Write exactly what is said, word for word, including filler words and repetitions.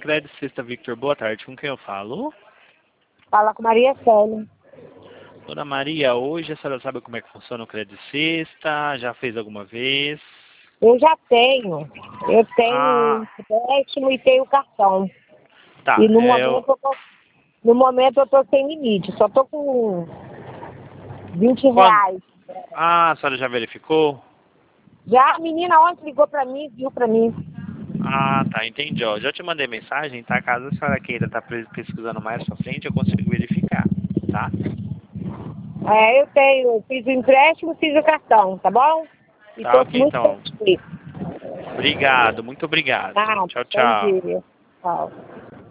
Crédito Sexta Victor, boa tarde. Com quem eu falo? Fala com Maria Célia. Dona Maria, hoje a senhora sabe como é que funciona o Crédito Sexta? Já fez alguma vez? Eu já tenho. Eu tenho Ah, empréstimo e tenho cartão. tá. E no É, momento eu... eu tô, no momento eu tô sem limite, só tô com vinte Quando... reais. Ah, a senhora já verificou? Já a menina ontem ligou pra mim, viu pra mim. Ah, tá, entendi. Ó, já te mandei mensagem, tá? Caso a senhora queira estar pesquisando mais pra frente, eu consigo verificar, tá? É, eu tenho, eu fiz o empréstimo, fiz o cartão, tá bom? E Tá, tô ok, muito então. satisfeita. Obrigado, muito obrigado. Ah, Tchau, bom tchau. dia. Tchau.